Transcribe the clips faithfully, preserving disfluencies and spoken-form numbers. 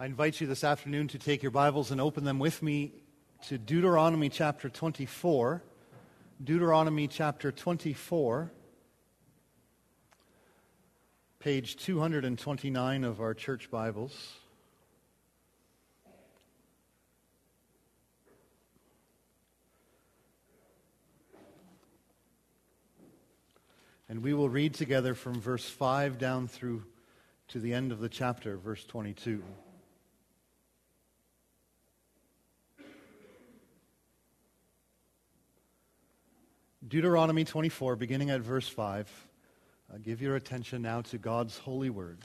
I invite you this afternoon to take your Bibles and open them with me to Deuteronomy chapter twenty-four. Deuteronomy chapter twenty-four, page two hundred twenty-nine of our church Bibles. And we will read together from verse five down through to the end of the chapter, verse twenty-two. Deuteronomy twenty-four, beginning at verse five. Uh, give your attention now to God's holy word.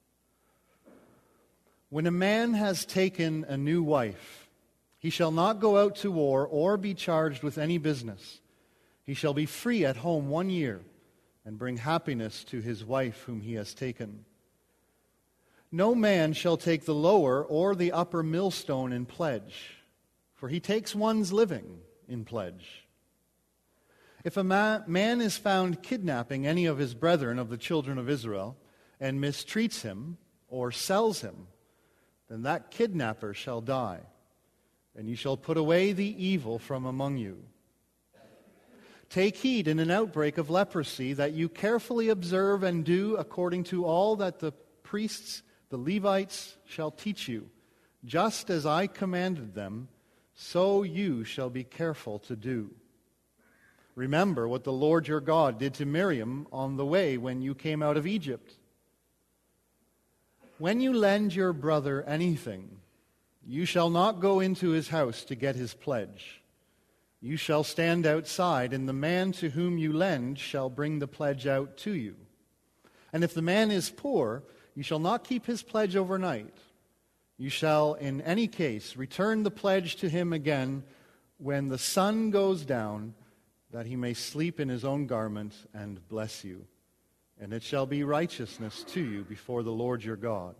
When a man has taken a new wife, he shall not go out to war or be charged with any business. He shall be free at home one year and bring happiness to his wife whom he has taken. No man shall take the lower or the upper millstone in pledge, for he takes one's living in pledge. If a ma- man is found kidnapping any of his brethren of the children of Israel and mistreats him or sells him, then that kidnapper shall die, and you shall put away the evil from among you. Take heed in an outbreak of leprosy that you carefully observe and do according to all that the priests, the Levites, shall teach you. Just as I commanded them, so you shall be careful to do. Remember what the Lord your God did to Miriam on the way when you came out of Egypt. When you lend your brother anything, you shall not go into his house to get his pledge. You shall stand outside, and the man to whom you lend shall bring the pledge out to you. And if the man is poor, you shall not keep his pledge overnight. You shall, in any case, return the pledge to him again when the sun goes down, that he may sleep in his own garment and bless you. And it shall be righteousness to you before the Lord your God.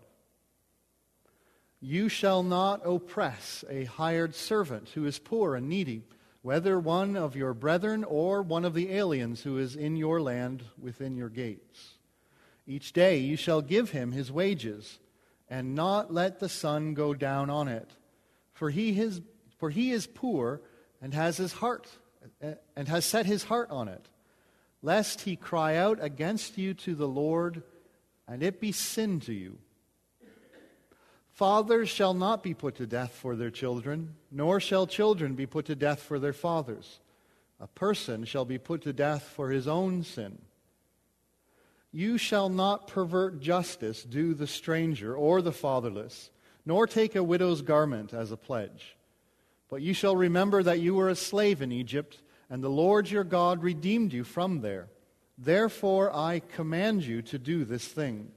You shall not oppress a hired servant who is poor and needy, whether one of your brethren or one of the aliens who is in your land within your gates. Each day you shall give him his wages, and not let the sun go down on it. For he is, for he is poor and has his heart and has set his heart on it, lest he cry out against you to the Lord, and it be sin to you. Fathers shall not be put to death for their children, nor shall children be put to death for their fathers. A person shall be put to death for his own sin. You shall not pervert justice due the stranger or the fatherless, nor take a widow's garment as a pledge. But you shall remember that you were a slave in Egypt, and the Lord your God redeemed you from there. Therefore I command you to do this thing.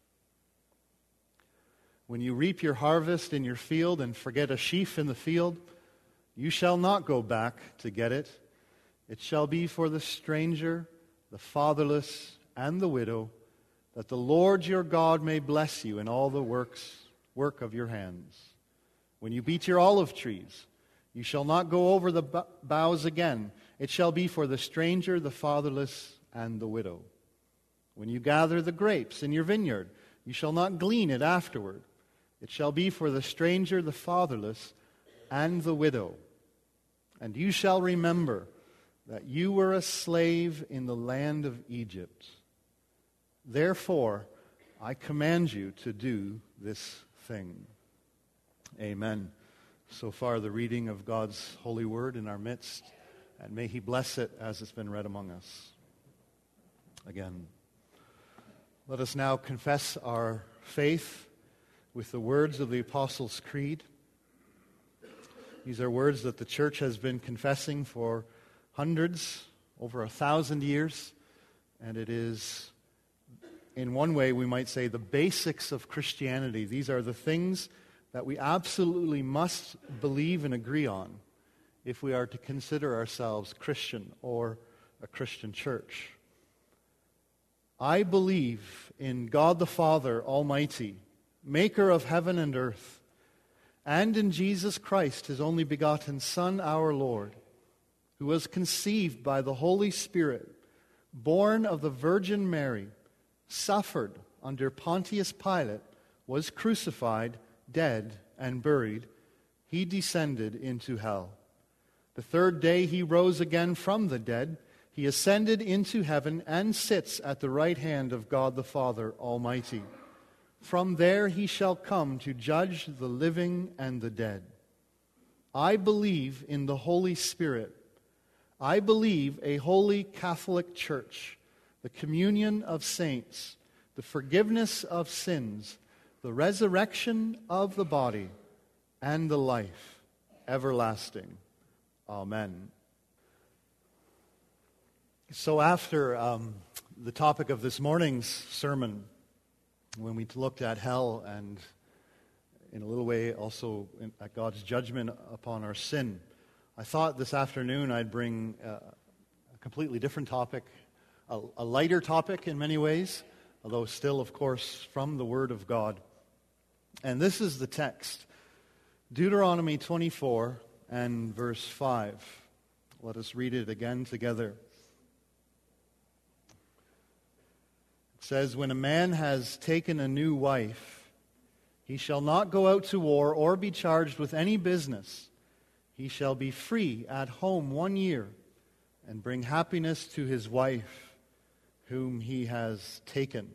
When you reap your harvest in your field and forget a sheaf in the field, you shall not go back to get it. It shall be for the stranger, the fatherless, and the widow, that the Lord your God may bless you in all the works work of your hands. When you beat your olive trees, you shall not go over the boughs again. It shall be for the stranger, the fatherless, and the widow. When you gather the grapes in your vineyard, you shall not glean it afterward. It shall be for the stranger, the fatherless, and the widow. And you shall remember that you were a slave in the land of Egypt. Therefore, I command you to do this thing. Amen. So far, the reading of God's holy word in our midst, and may He bless it as it's been read among us. Again, let us now confess our faith with the words of the Apostles' Creed. These are words that the church has been confessing for hundreds, over a thousand years, and it is, in one way, we might say, the basics of Christianity. These are the things that we absolutely must believe and agree on if we are to consider ourselves Christian or a Christian church. I believe in God the Father Almighty, maker of heaven and earth, and in Jesus Christ, His only begotten Son, our Lord, who was conceived by the Holy Spirit, born of the Virgin Mary, suffered under Pontius Pilate, was crucified, dead, and buried, he descended into hell. The third day he rose again from the dead. He ascended into heaven and sits at the right hand of God the Father Almighty. From there he shall come to judge the living and the dead. I believe in the Holy Spirit. I believe a holy Catholic Church, the communion of saints, the forgiveness of sins, the resurrection of the body, and the life everlasting. Amen. So after um, the topic of this morning's sermon, when we looked at hell and in a little way also in, at God's judgment upon our sin, I thought this afternoon I'd bring uh, a completely different topic, a, a lighter topic in many ways, although still, of course, from the Word of God. And this is the text, Deuteronomy twenty-four and verse five. Let us read it again together. It says, "When a man has taken a new wife, he shall not go out to war or be charged with any business. He shall be free at home one year and bring happiness to his wife, whom he has taken."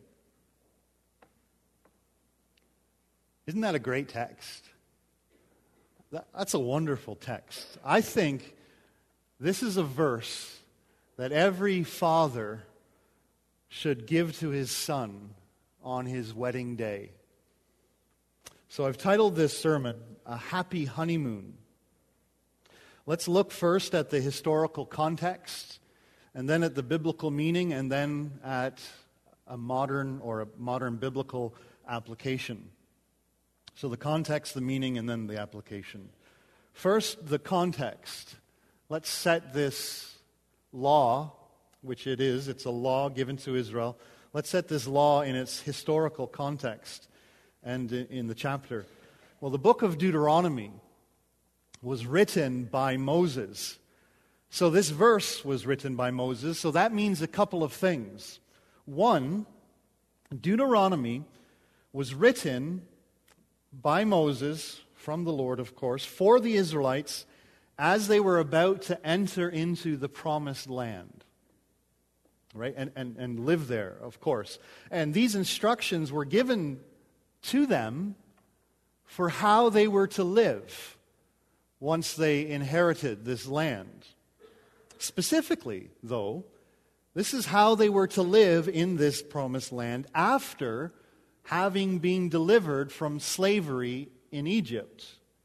Isn't that a great text? That's a wonderful text. I think this is a verse that every father should give to his son on his wedding day. So I've titled this sermon, A Happy Honeymoon. Let's look first at the historical context, and then at the biblical meaning, and then at a modern or a modern biblical application. So the context, the meaning, and then the application. First, the context. Let's set this law, which it is, it's a law given to Israel. Let's set this law in its historical context and in the chapter. Well, the book of Deuteronomy was written by Moses. So this verse was written by Moses, so that means a couple of things. One, Deuteronomy was written by Moses, from the Lord, of course, for the Israelites as they were about to enter into the promised land, right? And, and, and live there, of course. And these instructions were given to them for how they were to live once they inherited this land. Specifically, though, this is how they were to live in this promised land after having been delivered from slavery in Egypt.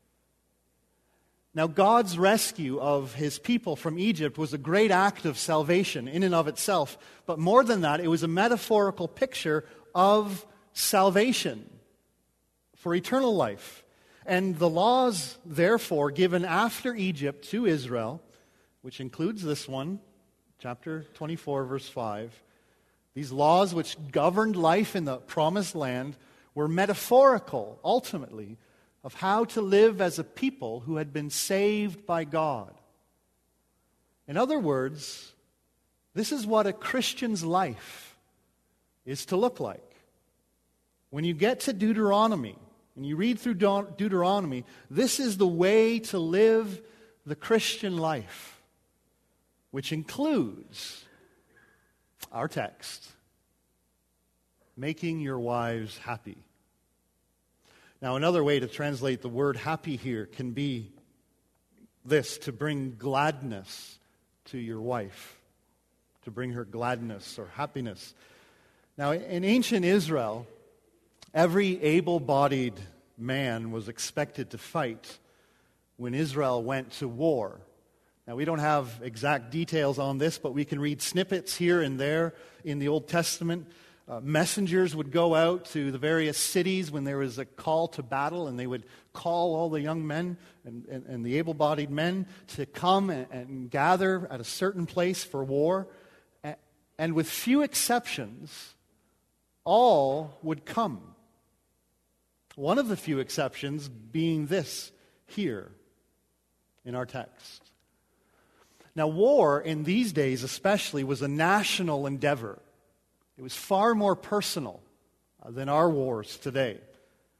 Now, God's rescue of his people from Egypt was a great act of salvation in and of itself. But more than that, it was a metaphorical picture of salvation for eternal life. And the laws, therefore, given after Egypt to Israel, which includes this one, chapter twenty-four, verse five, these laws which governed life in the promised land were metaphorical, ultimately, of how to live as a people who had been saved by God. In other words, this is what a Christian's life is to look like. When you get to Deuteronomy, and you read through Deuteronomy, this is the way to live the Christian life, which includes our text, making your wives happy. Now, another way to translate the word happy here can be this, to bring gladness to your wife, to bring her gladness or happiness. Now, in ancient Israel, every able-bodied man was expected to fight when Israel went to war. Now, we don't have exact details on this, but we can read snippets here and there in the Old Testament. Uh, messengers would go out to the various cities when there was a call to battle, and they would call all the young men and, and, and the able-bodied men to come and, and gather at a certain place for war. And, and with few exceptions, all would come. One of the few exceptions being this here in our text. Now, war in these days especially was a national endeavor. It was far more personal than our wars today.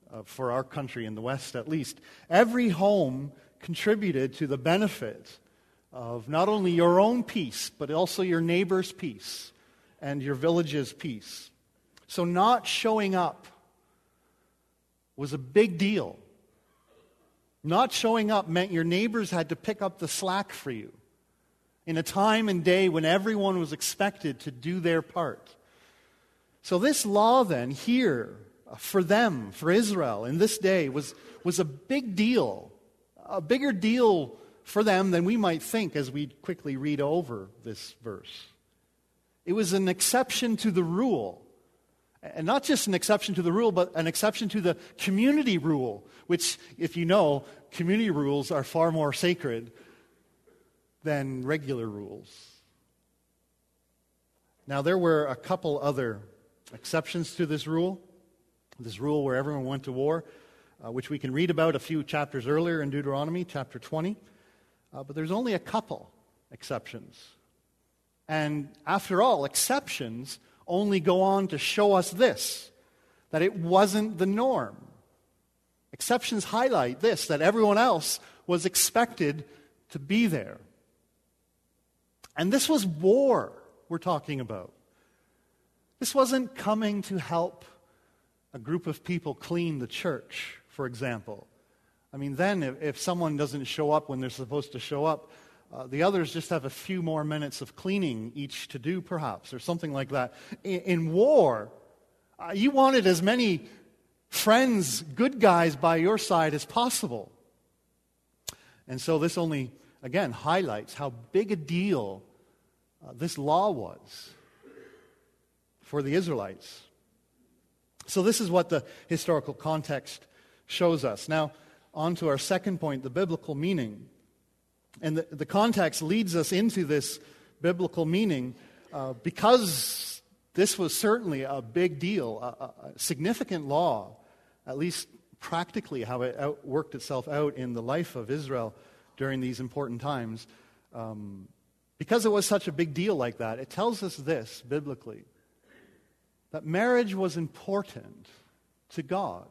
uh, for our country in the West at least. Every home contributed to the benefit of not only your own peace, but also your neighbor's peace and your village's peace. So not showing up was a big deal. Not showing up meant your neighbors had to pick up the slack for you in a time and day when everyone was expected to do their part. So this law then here for them, for Israel in this day was, was a big deal, a bigger deal for them than we might think as we quickly read over this verse. It was an exception to the rule. And not just an exception to the rule, but an exception to the community rule, which, if you know, community rules are far more sacred than regular rules. Now, there were a couple other exceptions to this rule, this rule where everyone went to war, uh, which we can read about a few chapters earlier in Deuteronomy, chapter twenty. Uh, but there's only a couple exceptions. And after all, exceptions only go on to show us this, that it wasn't the norm. Exceptions highlight this, that everyone else was expected to be there. And this was war we're talking about. This wasn't coming to help a group of people clean the church, for example. I mean, then if, if someone doesn't show up when they're supposed to show up, Uh, the others just have a few more minutes of cleaning each to do, perhaps, or something like that. In, in war, uh, you wanted as many friends, good guys by your side as possible. And so this only, again, highlights how big a deal uh, this law was for the Israelites. So this is what the historical context shows us. Now, on to our second point, the biblical meaning. And the, the context leads us into this biblical meaning uh, because this was certainly a big deal, a, a significant law, at least practically how it out, worked itself out in the life of Israel during these important times. Um, because it was such a big deal like that, it tells us this biblically, that marriage was important to God.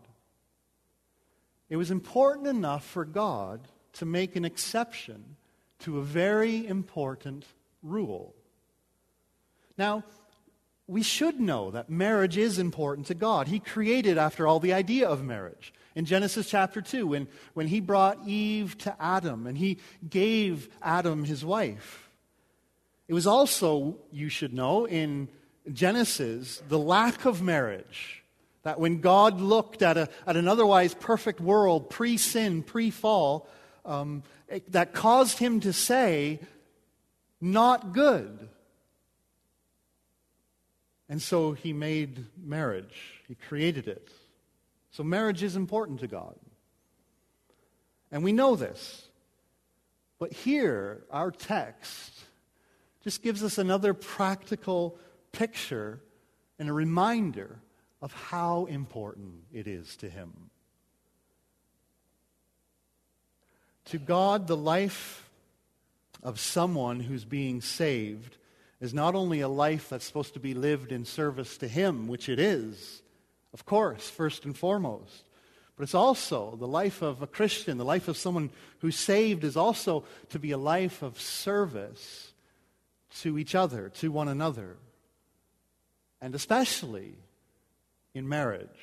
It was important enough for God to make an exception to a very important rule. Now, we should know that marriage is important to God. He created, after all, the idea of marriage. In Genesis chapter two, when, when he brought Eve to Adam and he gave Adam his wife. It was also, you should know, in Genesis, the lack of marriage. That when God looked at, a, at an otherwise perfect world, pre-sin, pre-fall, Um, it, that caused him to say, not good. And so he made marriage. He created it. So marriage is important to God. And we know this. But here, our text just gives us another practical picture and a reminder of how important it is to him. To God, the life of someone who's being saved is not only a life that's supposed to be lived in service to him, which it is, of course, first and foremost, but it's also the life of a Christian, the life of someone who's saved is also to be a life of service to each other, to one another, and especially in marriage.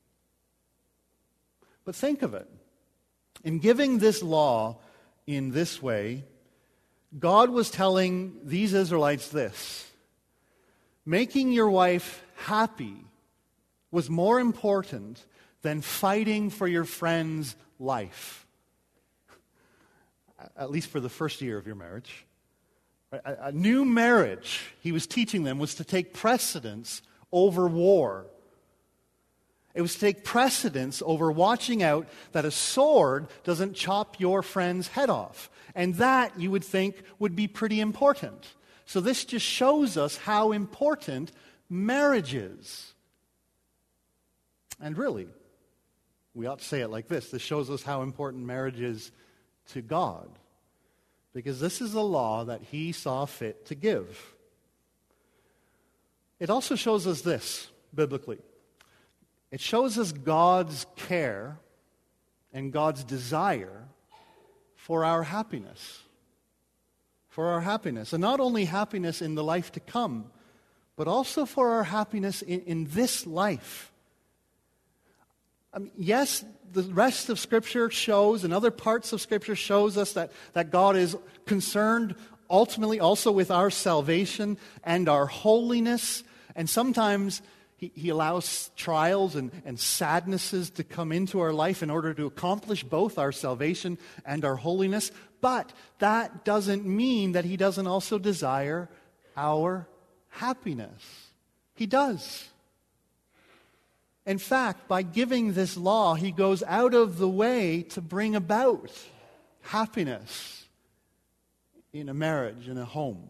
But think of it. In giving this law in this way, God was telling these Israelites this: making your wife happy was more important than fighting for your friend's life. At least for the first year of your marriage. A, a new marriage, he was teaching them, was to take precedence over war. It was to take precedence over watching out that a sword doesn't chop your friend's head off. And that, you would think, would be pretty important. So this just shows us how important marriage is. And really, we ought to say it like this. This shows us how important marriage is to God. Because this is a law that he saw fit to give. It also shows us this, biblically. It shows us God's care and God's desire for our happiness. For our happiness. And not only happiness in the life to come, but also for our happiness in, in this life. I mean, yes, the rest of Scripture shows, and other parts of Scripture shows us that, that God is concerned ultimately also with our salvation and our holiness. And sometimes He, he allows trials and, and sadnesses to come into our life in order to accomplish both our salvation and our holiness. But that doesn't mean that He doesn't also desire our happiness. He does. In fact, by giving this law, He goes out of the way to bring about happiness in a marriage, in a home.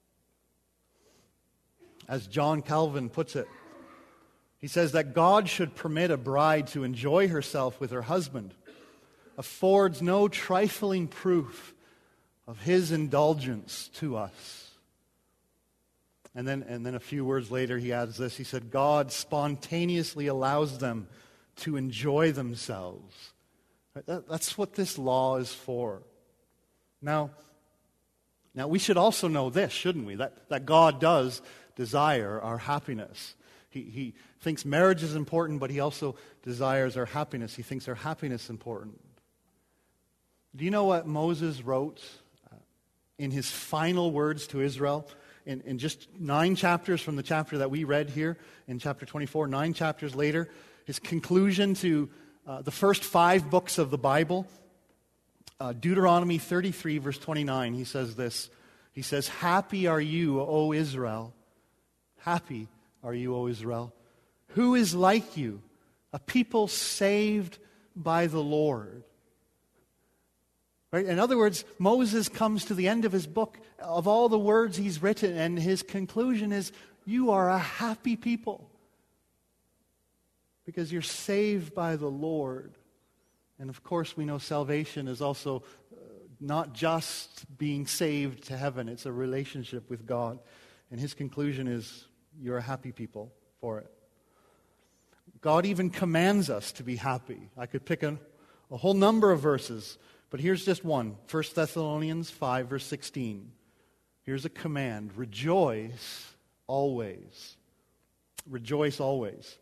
As John Calvin puts it, he says that God should permit a bride to enjoy herself with her husband affords no trifling proof of His indulgence to us. And then, and then a few words later he adds this. He said, God spontaneously allows them to enjoy themselves. That, that's what this law is for. Now, now we should also know this, shouldn't we? That, that God does desire our happiness. He, he thinks marriage is important, but He also desires our happiness. He thinks our happiness is important. Do you know what Moses wrote uh, in his final words to Israel? In, in just nine chapters from the chapter that we read here, in chapter twenty-four, nine chapters later, his conclusion to uh, the first five books of the Bible, uh, Deuteronomy thirty-three, verse twenty-nine, he says this. He says, "Happy are you, O Israel. Happy are you, O Israel. Who is like you, a people saved by the Lord." Right? In other words, Moses comes to the end of his book, of all the words he's written, and his conclusion is, you are a happy people because you're saved by the Lord. And of course, we know salvation is also uh, not just being saved to heaven. It's a relationship with God. And his conclusion is, you're a happy people for it. God even commands us to be happy. I could pick a, a whole number of verses, but here's just one. First Thessalonians five, verse sixteen. Here's a command. Rejoice always. Rejoice always.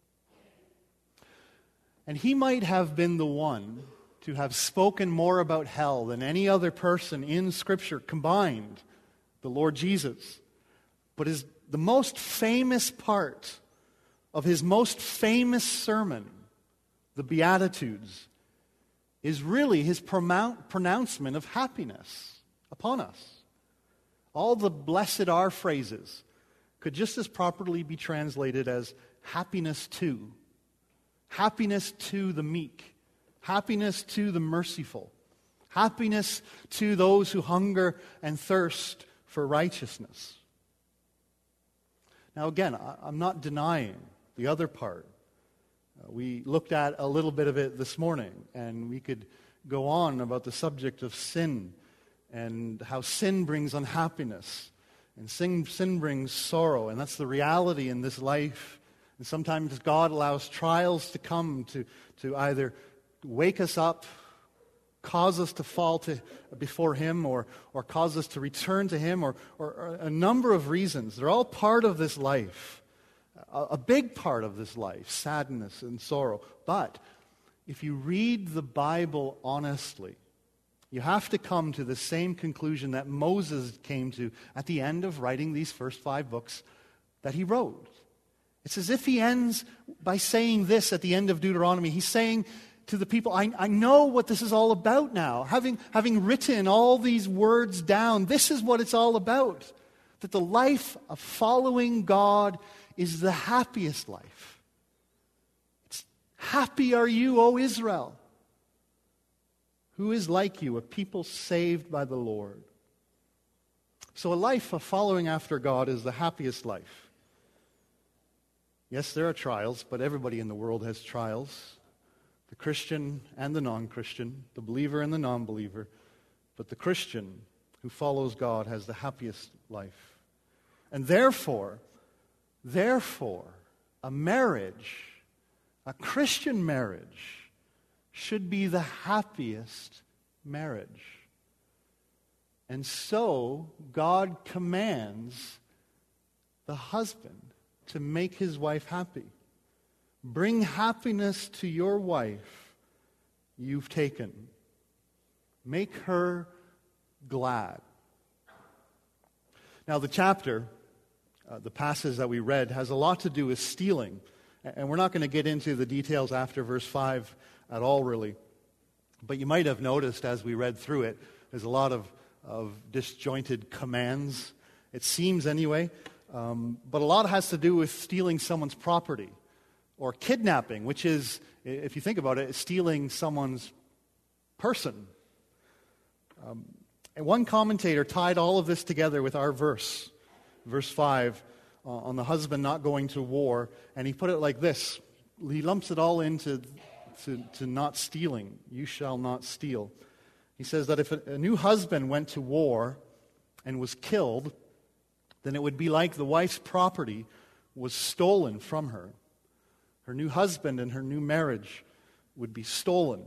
And he might have been the one to have spoken more about hell than any other person in Scripture combined, the Lord Jesus. But his, the most famous part of his most famous sermon, the Beatitudes, is really his pronouncement of happiness upon us. All the blessed are phrases could just as properly be translated as happiness to. Happiness to the meek. Happiness to the merciful. Happiness to those who hunger and thirst for righteousness. Now again, I'm not denying the other part. Uh, we looked at a little bit of it this morning, and we could go on about the subject of sin and how sin brings unhappiness and sin, sin brings sorrow, and that's the reality in this life. And sometimes God allows trials to come to, to either wake us up, cause us to fall to, before Him, or, or cause us to return to Him, or, or, or a number of reasons. They're all part of this life. A big part of this life, sadness and sorrow. But if you read the Bible honestly, you have to come to the same conclusion that Moses came to at the end of writing these first five books that he wrote. It's as if he ends by saying this at the end of Deuteronomy. He's saying to the people, I, I know what this is all about now. Having, having written all these words down, this is what it's all about. That the life of following God is the happiest life. It's, happy are you, O Israel. Who is like you, a people saved by the Lord. So a life of following after God is the happiest life. Yes, there are trials, but everybody in the world has trials. The Christian and the non-Christian, the believer and the non-believer. But the Christian who follows God has the happiest life. And therefore, Therefore, a marriage, A Christian marriage should be the happiest marriage. And so, God commands the husband to make his wife happy. Bring happiness to your wife you've taken. Make her glad. Now, the chapter, uh, the passage that we read, has a lot to do with stealing. And we're not going to get into the details after verse five at all, really. But you might have noticed as we read through it, there's a lot of, of disjointed commands. It seems anyway. Um, but a lot has to do with stealing someone's property. Or kidnapping, which is, if you think about it, stealing someone's person. Um, and one commentator tied all of this together with our verse, verse five, uh, on the husband not going to war, and he put it like this. He lumps it all into to, to not stealing. You shall not steal. He says that if a, a new husband went to war and was killed, then it would be like the wife's property was stolen from her. Her new husband and her new marriage would be stolen.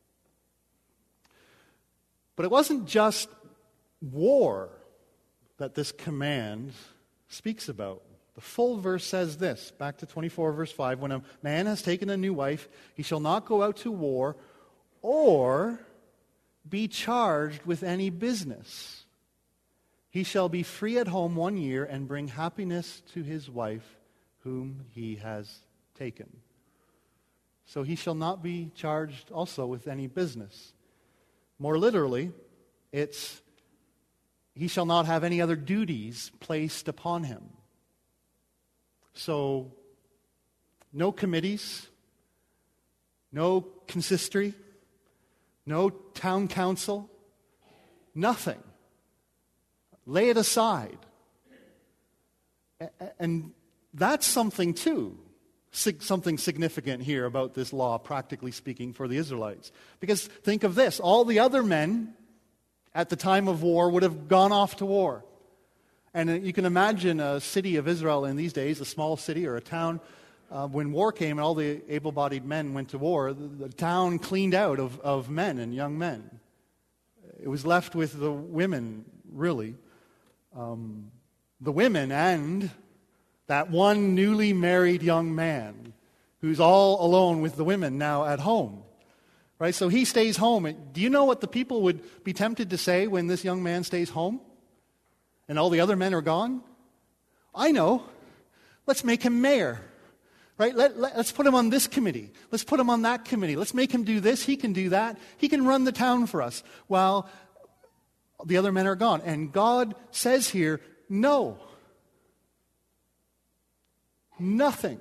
But it wasn't just war that this command speaks about. The full verse says this, back to twenty-four, verse five, when a man has taken a new wife, he shall not go out to war or be charged with any business. He shall be free at home one year and bring happiness to his wife whom he has taken. So he shall not be charged also with any business. More literally, it's he shall not have any other duties placed upon him. So, no committees, no consistory, no town council, nothing. Lay it aside. And that's something too, something significant here about this law, practically speaking, for the Israelites. Because think of this, all the other men at the time of war would have gone off to war. And you can imagine a city of Israel in these days, a small city or a town, uh, when war came and all the able-bodied men went to war, the, the town cleaned out of, of men and young men. It was left with the women, really. Um, the women and that one newly married young man who's all alone with the women now at home. Right? So he stays home. Do you know what the people would be tempted to say when this young man stays home? And all the other men are gone? I know. Let's make him mayor. Right? Let, let, let's put him on this committee. Let's put him on that committee. Let's make him do this. He can do that. He can run the town for us while the other men are gone. And God says here, no. Nothing.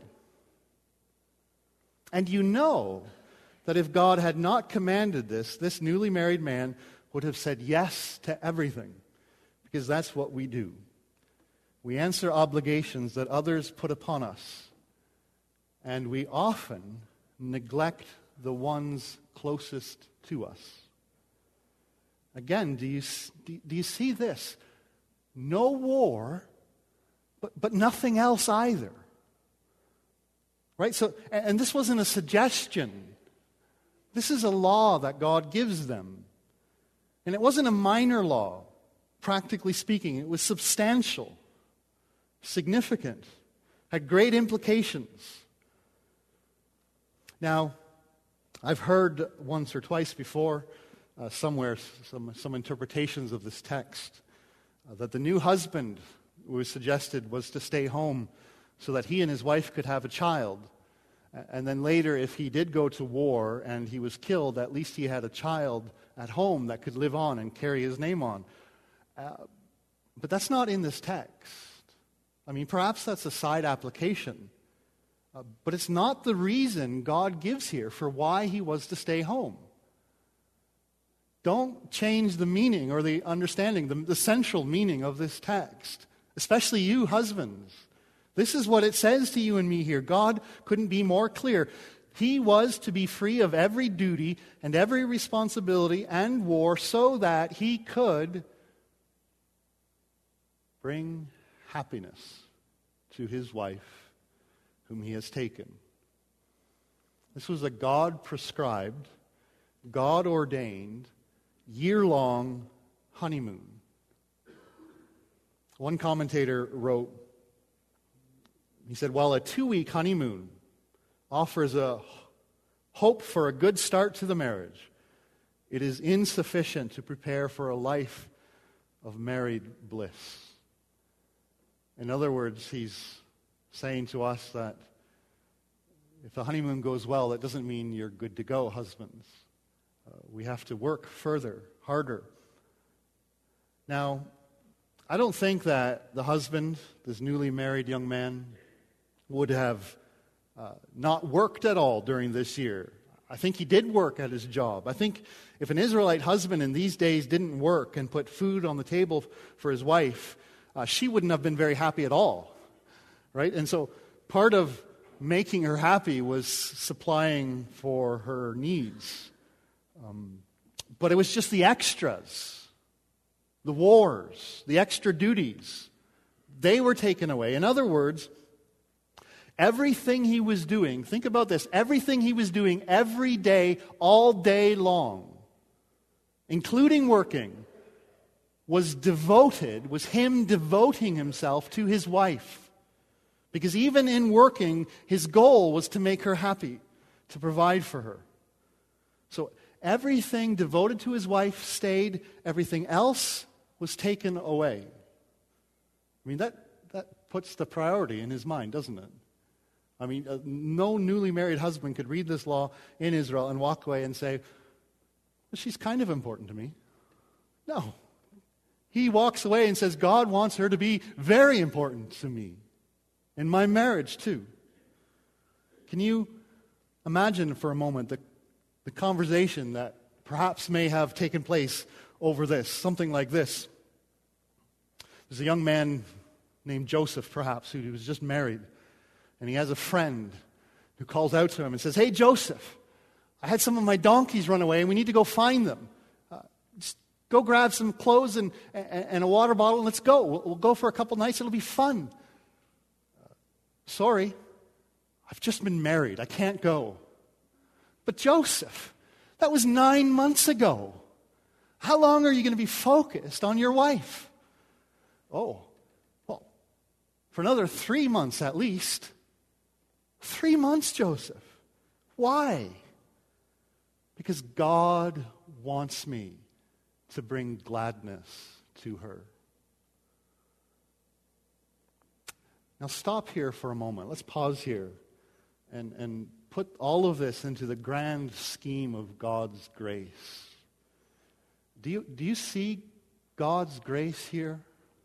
And you know that if God had not commanded this, this newly married man would have said yes to everything. Because that's what we do. We answer obligations that others put upon us. And we often neglect the ones closest to us. Again, do you, do you see this? No war, but, but nothing else either. Right? So, and this wasn't a suggestion. This is a law that God gives them. And it wasn't a minor law. Practically speaking, it was substantial, significant, had great implications. Now, I've heard once or twice before, uh, somewhere, some, some interpretations of this text, uh, that the new husband who was suggested was to stay home so that he and his wife could have a child. And then later, if he did go to war and he was killed, at least he had a child at home that could live on and carry his name on. Uh, but that's not in this text. I mean, perhaps that's a side application. Uh, but it's not the reason God gives here for why he was to stay home. Don't change the meaning or the understanding, the, the central meaning of this text, especially you husbands. This is what it says to you and me here. God couldn't be more clear. He was to be free of every duty and every responsibility and war so that he could bring happiness to his wife whom he has taken. This was a God-prescribed, God-ordained, year-long honeymoon. One commentator wrote, he said, while a two-week honeymoon offers a hope for a good start to the marriage, it is insufficient to prepare for a life of married bliss. In other words, he's saying to us that if the honeymoon goes well, that doesn't mean you're good to go, husbands. Uh, we have to work further, harder. Now, I don't think that the husband, this newly married young man, would have uh, not worked at all during this year. I think he did work at his job. I think if an Israelite husband in these days didn't work and put food on the table for his wife, uh, she wouldn't have been very happy at all, right? And so part of making her happy was supplying for her needs. Um, but it was just the extras, the wars, the extra duties. They were taken away. In other words, everything he was doing, think about this, everything he was doing every day, all day long, including working, was devoted, was him devoting himself to his wife. Because even in working, his goal was to make her happy, to provide for her. So everything devoted to his wife stayed, everything else was taken away. I mean, that, that puts the priority in his mind, doesn't it? I mean, uh, no newly married husband could read this law in Israel and walk away and say, well, she's kind of important to me. No. He walks away and says, God wants her to be very important to me. In my marriage, too. Can you imagine for a moment the, the conversation that perhaps may have taken place over this? Something like this. There's a young man named Joseph, perhaps, who was just married. And he has a friend who calls out to him and says, hey, Joseph, I had some of my donkeys run away and we need to go find them. Uh, just go grab some clothes and, and, and a water bottle and let's go. We'll, we'll go for a couple nights. It'll be fun. Sorry, I've just been married. I can't go. But Joseph, that was nine months ago. How long are you going to be focused on your wife? Oh, well, for another three months at least. Three months, Joseph. Why? Because God wants me to bring gladness to her. Now stop here for a moment. Let's pause here and, and put all of this into the grand scheme of God's grace. Do you, do you see God's grace here?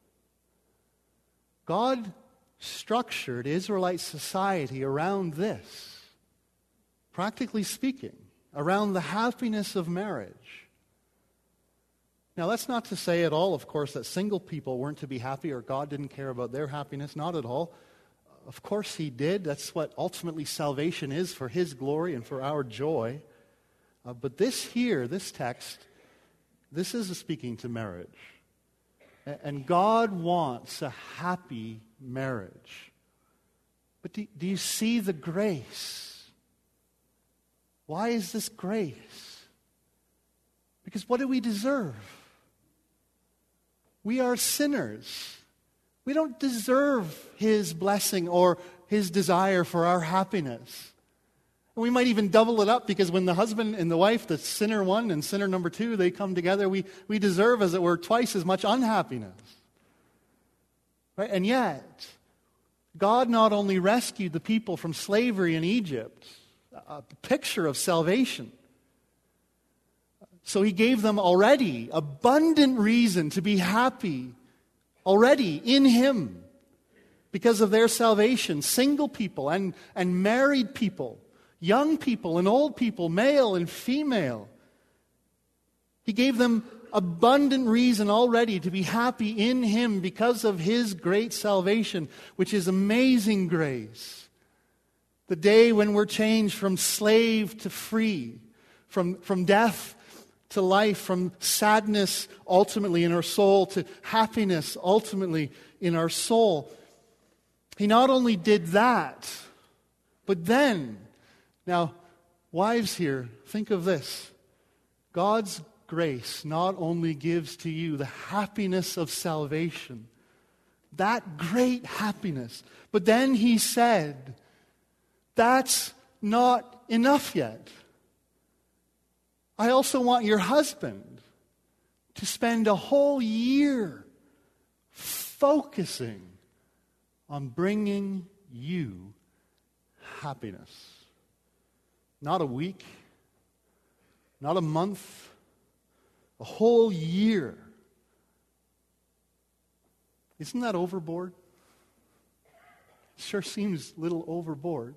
God structured Israelite society around this, practically speaking, around the happiness of marriage. Now, that's not to say at all, of course, that single people weren't to be happy or God didn't care about their happiness. Not at all. Of course He did. That's what ultimately salvation is, for His glory and for our joy. Uh, but this here, this text, this is speaking to marriage. And God wants a happy marriage. But do, do you see the grace? Why is this grace? Because what do we deserve? We are sinners. We don't deserve His blessing or His desire for our happiness. And we might even double it up, because when the husband and the wife, the sinner one and sinner number two, they come together, we, we deserve, as it were, twice as much unhappiness. Right? And yet, God not only rescued the people from slavery in Egypt, a picture of salvation, so He gave them already abundant reason to be happy already in Him because of their salvation. Single people and, and married people, young people and old people, male and female. He gave them abundant reason already to be happy in Him because of His great salvation, which is amazing grace. The day when we're changed from slave to free, from, from death to life, from sadness ultimately in our soul to happiness ultimately in our soul. He not only did that, but then, now Wives here, think of this. God's grace not only gives to you the happiness of salvation, that great happiness, but then he said, that's not enough yet. I also want your husband to spend a whole year focusing on bringing you happiness. Not a week, not a month, a whole year. Isn't that overboard? Sure seems a little overboard.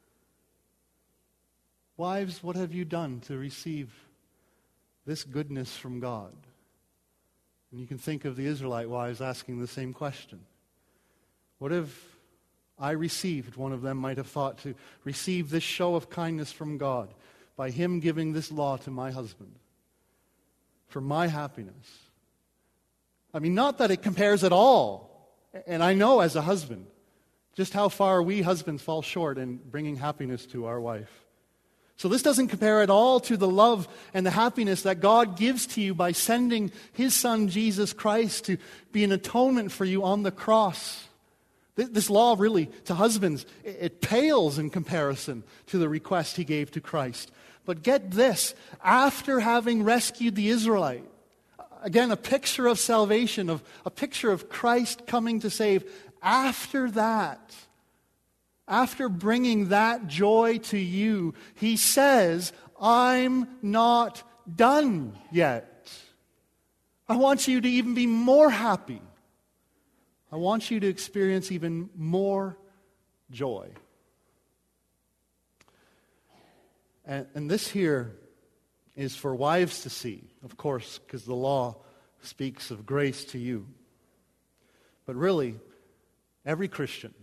Wives, what have you done to receive this goodness from God? And you can think of the Israelite wives asking the same question. What have I received? One of them might have thought, to receive this show of kindness from God by him giving this law to my husband for my happiness. I mean, not that it compares at all. And I know as a husband just how far we husbands fall short in bringing happiness to our wife. So this doesn't compare at all to the love and the happiness that God gives to you by sending his Son, Jesus Christ, to be an atonement for you on the cross. This law really, to husbands, it pales in comparison to the request he gave to Christ. But get this, after having rescued the Israelite, again, a picture of salvation, of a picture of Christ coming to save, after that, after bringing that joy to you, he says, I'm not done yet. I want you to even be more happy. I want you to experience even more joy. And, and this here is for wives to see, of course, because the law speaks of grace to you. But really, every Christian.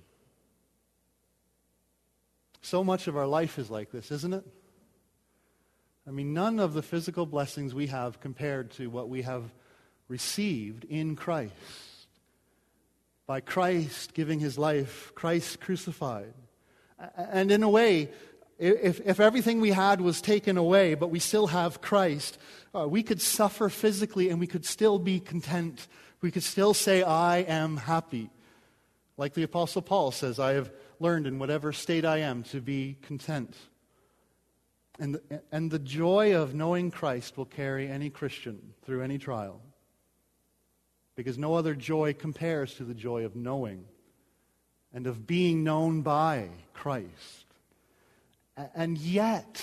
So much of our life is like this, isn't it? I mean, none of the physical blessings we have compared to what we have received in Christ. By Christ giving his life, Christ crucified. And in a way, if, if everything we had was taken away, but we still have Christ, uh, we could suffer physically and we could still be content. We could still say, I am happy. Like the Apostle Paul says, I have learned in whatever state I am to be content. And the, and the joy of knowing Christ will carry any Christian through any trial. Because no other joy compares to the joy of knowing and of being known by Christ. And yet,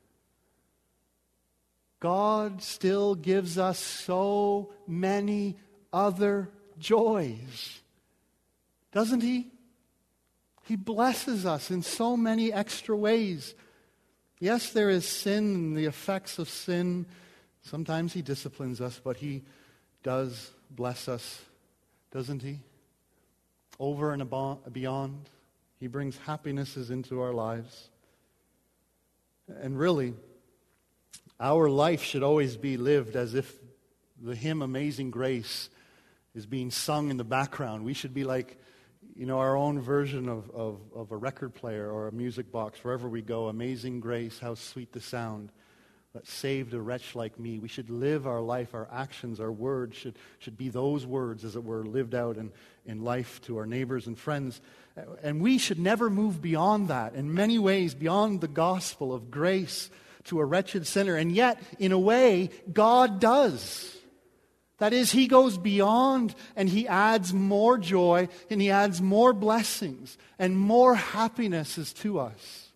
God still gives us so many other joys. Doesn't he? He blesses us in so many extra ways. Yes, there is sin and the effects of sin. Sometimes he disciplines us, but he does bless us, doesn't he? Over and beyond. He brings happinesses into our lives. And really, our life should always be lived as if the hymn Amazing Grace is being sung in the background. We should be like, you know, our own version of, of, of a record player or a music box wherever we go. Amazing grace, how sweet the sound that saved a wretch like me. We should live our life, our actions, our words should, should be those words, as it were, lived out in, in life to our neighbors and friends. And we should never move beyond that, in many ways, beyond the gospel of grace to a wretched sinner. And yet, in a way, God does. That is, he goes beyond and he adds more joy and he adds more blessings and more happinesses to us.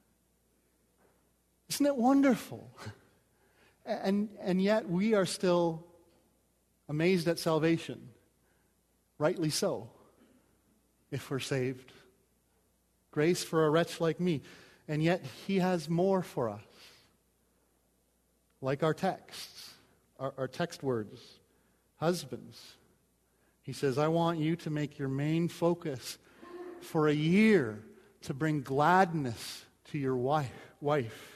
Isn't it wonderful? And, and yet we are still amazed at salvation. Rightly so, if we're saved. Grace for a wretch like me. And yet he has more for us. Like our texts, our, our text words. Husbands, he says, I want you to make your main focus for a year to bring gladness to your wife. wife.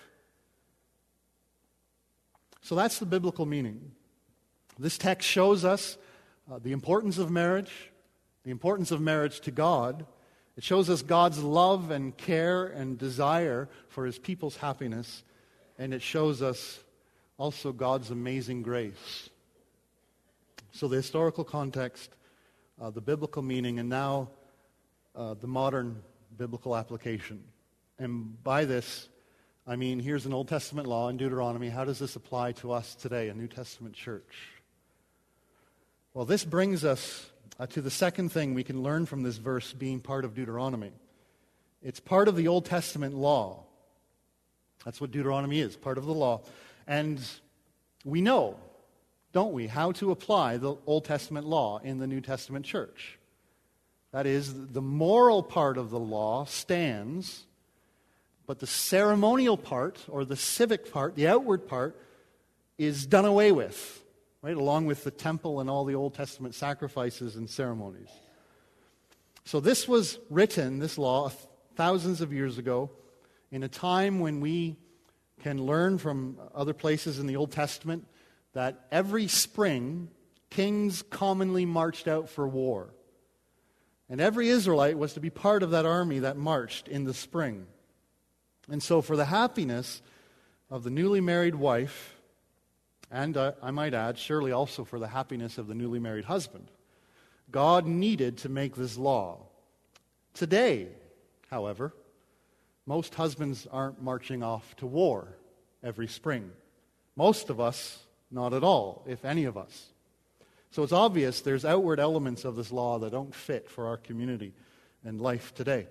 So that's the biblical meaning. This text shows us uh, the importance of marriage, the importance of marriage to God. It shows us God's love and care and desire for his people's happiness. and it shows us also God's amazing grace. So the historical context, uh, the biblical meaning, and now uh, the modern biblical application. And by this, I mean, here's an Old Testament law in Deuteronomy. How does this apply to us today, a New Testament church? Well, this brings us uh, to the second thing we can learn from this verse being part of Deuteronomy. It's part of the Old Testament law. That's what Deuteronomy is, part of the law. And we know, don't we, how to apply the Old Testament law in the New Testament church. That is, the moral part of the law stands, but the ceremonial part, or the civic part, the outward part, is done away with, right, along with the temple and all the Old Testament sacrifices and ceremonies. So this was written, this law, thousands of years ago, in a time when we can learn from other places in the Old Testament that every spring, kings commonly marched out for war. And every Israelite was to be part of that army that marched in the spring. And so for the happiness of the newly married wife, and uh, I might add, surely also for the happiness of the newly married husband, God needed to make this law. Today, however, most husbands aren't marching off to war every spring. Most of us, not at all, if any of us. So it's obvious there's outward elements of this law that don't fit for our community and life today.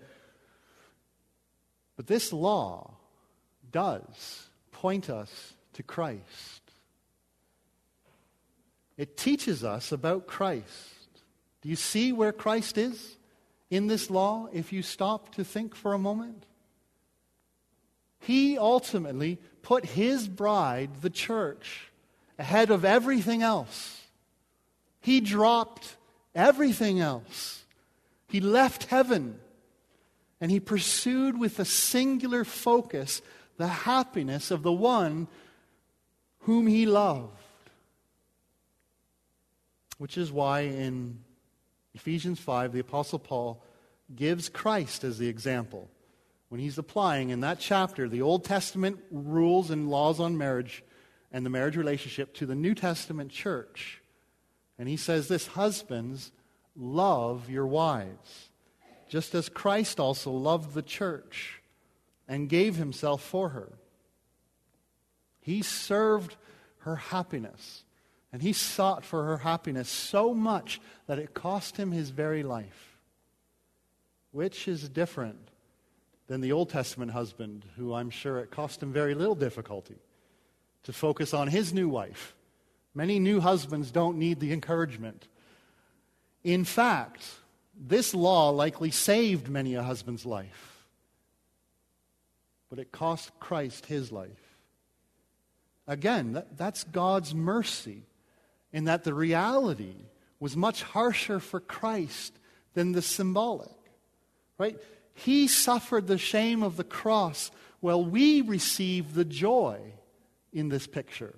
But this law does point us to Christ. It teaches us about Christ. Do you see where Christ is in this law if you stop to think for a moment? He ultimately put his bride, the church, ahead of everything else. He dropped everything else. He left heaven, and he pursued with a singular focus the happiness of the one whom he loved. Which is why in Ephesians five, the Apostle Paul gives Christ as the example when he's applying in that chapter the Old Testament rules and laws on marriage and the marriage relationship to the New Testament church. And he says this, husbands, love your wives, just as Christ also loved the church and gave himself for her. He served her happiness, and he sought for her happiness so much that it cost him his very life, which is different than the Old Testament husband, who I'm sure it cost him very little difficulty to focus on his new wife. Many new husbands don't need the encouragement. In fact, this law likely saved many a husband's life, but it cost Christ his life. Again, that, that's God's mercy in that the reality was much harsher for Christ than the symbolic, right? He suffered the shame of the cross while we receive the joy in this picture.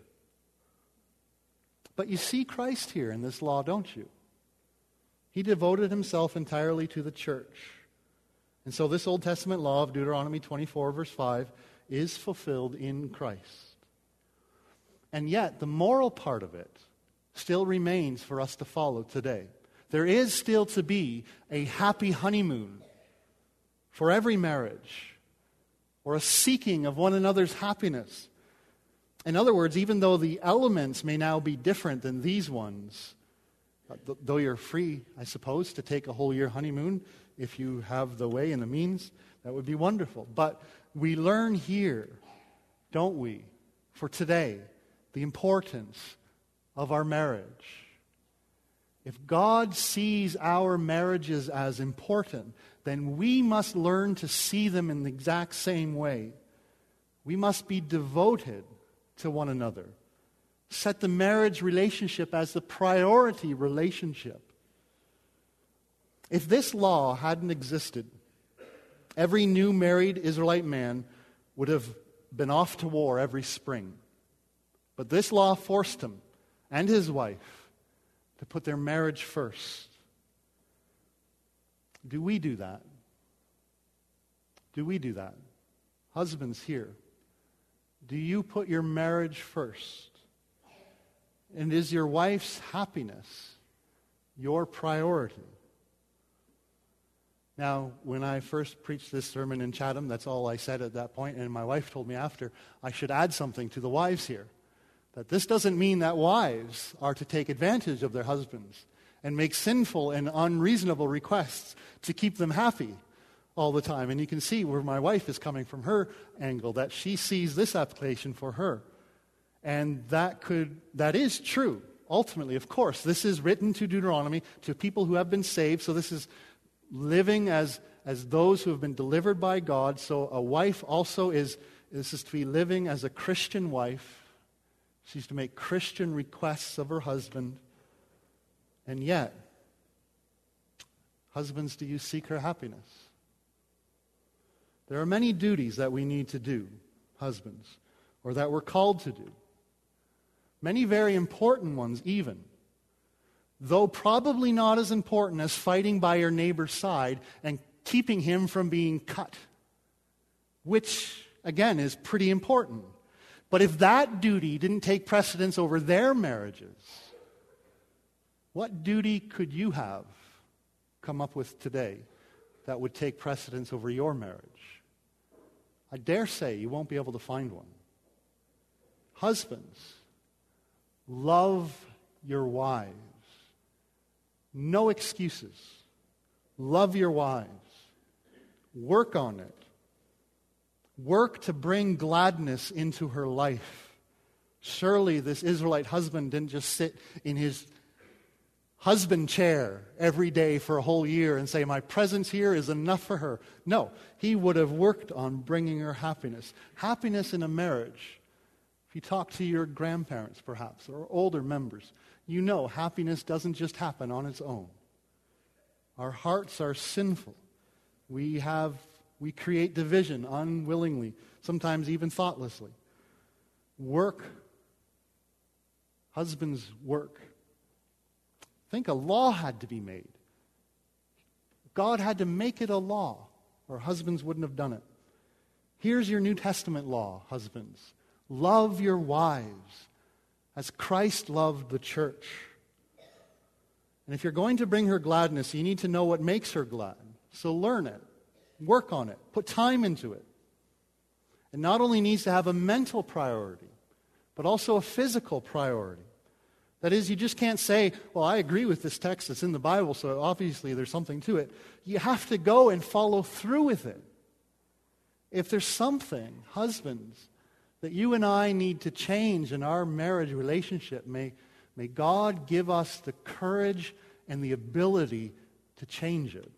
But you see Christ here in this law, don't you? He devoted himself entirely to the church. And so this Old Testament law of Deuteronomy twenty-four, verse five, is fulfilled in Christ. And yet, the moral part of it still remains for us to follow today. There is still to be a happy honeymoon for every marriage, or a seeking of one another's happiness. In other words, even though the elements may now be different than these ones, th- though you're free, I suppose, to take a whole year honeymoon if you have the way and the means, that would be wonderful. But we learn here, don't we, for today, the importance of our marriage. If God sees our marriages as important, then we must learn to see them in the exact same way. We must be devoted to one another. Set the marriage relationship as the priority relationship. If this law hadn't existed, every new married Israelite man would have been off to war every spring. But this law forced him and his wife to put their marriage first. Do we do that? Do we do that? Husbands here, Do you put your marriage first? And is your wife's happiness your priority? Now, when I first preached this sermon in Chatham, that's all I said at that point, and my wife told me after, I should add something to the wives here. That this doesn't mean that wives are to take advantage of their husbands and make sinful and unreasonable requests to keep them happy all the time. And you can see where my wife is coming from her angle, that she sees this application for her. And that could, that is true. Ultimately, of course, this is written to Deuteronomy, to people who have been saved. So this is living as, as those who have been delivered by God. So a wife also is, this is to be living as a Christian wife. She's to make Christian requests of her husband. And yet, husbands, do you seek her happiness? There are many duties that we need to do, husbands, or that we're called to do. Many very important ones even. Though probably not as important as fighting by your neighbor's side and keeping him from being cut, which, again, is pretty important. But if that duty didn't take precedence over their marriages, what duty could you have come up with today that would take precedence over your marriage? I dare say you won't be able to find one. Husbands, love your wives. No excuses. Love your wives. Work on it. Work to bring gladness into her life. Surely this Israelite husband didn't just sit in his husband chair every day for a whole year and say, my presence here is enough for her. No, he would have worked on bringing her happiness. Happiness in a marriage. If you talk to your grandparents, perhaps, or older members, you know happiness doesn't just happen on its own. Our hearts are sinful. We have, we create division unwillingly, sometimes even thoughtlessly. Work, husbands work. Think a law had to be made. God had to make it a law, or husbands wouldn't have done it. Here's your New Testament law, husbands. Love your wives as Christ loved the church. And if you're going to bring her gladness, you need to know what makes her glad. So learn it. Work on it. Put time into it. It not only needs to have a mental priority, but also a physical priority. That is, you just can't say, well, I agree with this text that's in the Bible, so obviously there's something to it. You have to go and follow through with it. If there's something, husbands, that you and I need to change in our marriage relationship, may, may God give us the courage and the ability to change it.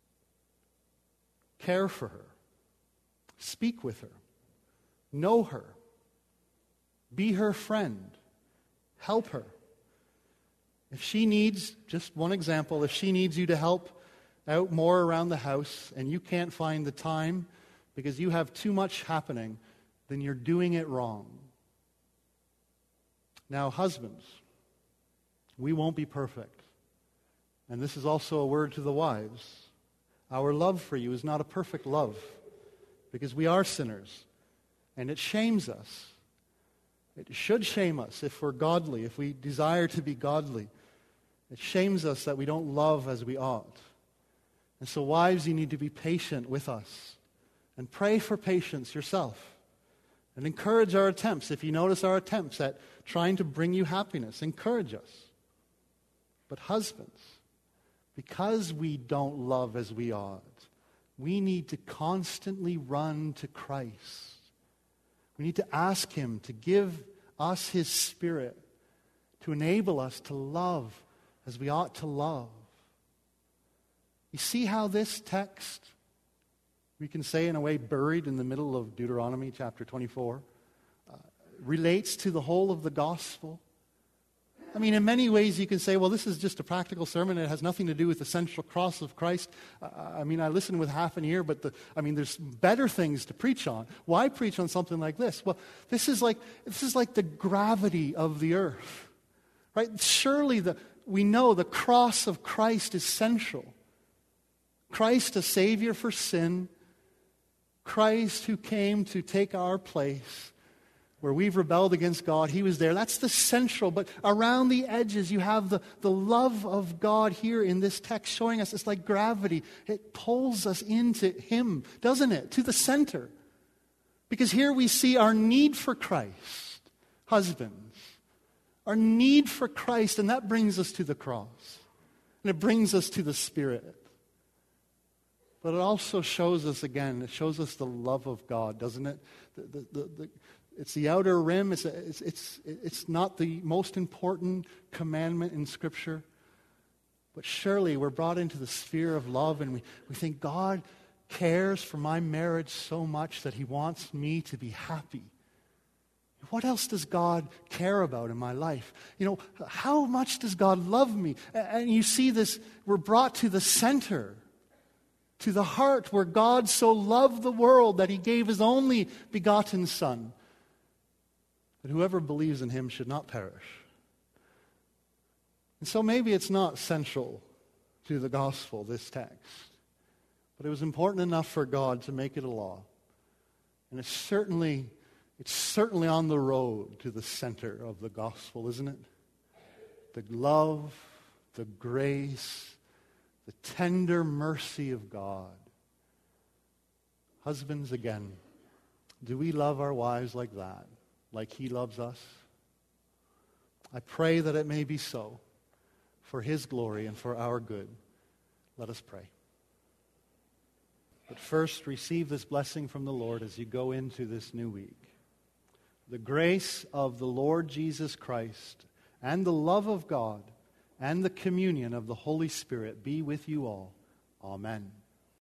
Care for her. Speak with her. Know her. Be her friend. Help her. If she needs, just one example, if she needs you to help out more around the house and you can't find the time because you have too much happening, then you're doing it wrong. Now, husbands, we won't be perfect. And this is also a word to the wives. Our love for you is not a perfect love because we are sinners and it shames us. It should shame us if we're godly, if we desire to be godly. It shames us that we don't love as we ought. And so wives, you need to be patient with us and pray for patience yourself and encourage our attempts. If you notice our attempts at trying to bring you happiness, encourage us. But husbands, because we don't love as we ought, we need to constantly run to Christ. We need to ask Him to give us His Spirit to enable us to love as we ought to love. You see how this text, we can say in a way buried in the middle of Deuteronomy chapter twenty-four, uh, relates to the whole of the gospel? I mean, in many ways you can say, well, this is just a practical sermon. It has nothing to do with the central cross of Christ. Uh, I mean, I listen with half an ear, but the, I mean, there's better things to preach on. Why preach on something like this? Well, this is like this is like the gravity of the earth, right? Surely the, we know the cross of Christ is central. Christ, a Savior for sin. Christ who came to take our place. Where we've rebelled against God, he was there. That's the central. But around the edges, you have the, the love of God here in this text showing us it's like gravity. It pulls us into him, doesn't it? To the center. Because here we see our need for Christ, husbands. Our need for Christ, and that brings us to the cross. And it brings us to the Spirit. But it also shows us, again, it shows us the love of God, doesn't it? The, the, the, the, it's the outer rim. It's, a, it's, it's, it's not the most important commandment in Scripture. But surely we're brought into the sphere of love, and we, we think God cares for my marriage so much that he wants me to be happy. What else does God care about in my life? You know, how much does God love me? And you see this, we're brought to the center, to the heart where God so loved the world that he gave his only begotten Son, that whoever believes in him should not perish. And so maybe it's not central to the gospel, this text, but it was important enough for God to make it a law. And it's certainly, it's certainly on the road to the center of the gospel, isn't it? The love, the grace, the tender mercy of God. Husbands, again, do we love our wives like that? Like he loves us? I pray that it may be so, for his glory and for our good. Let us pray. But first, receive this blessing from the Lord as you go into this new week. The grace of the Lord Jesus Christ and the love of God and the communion of the Holy Spirit be with you all. Amen.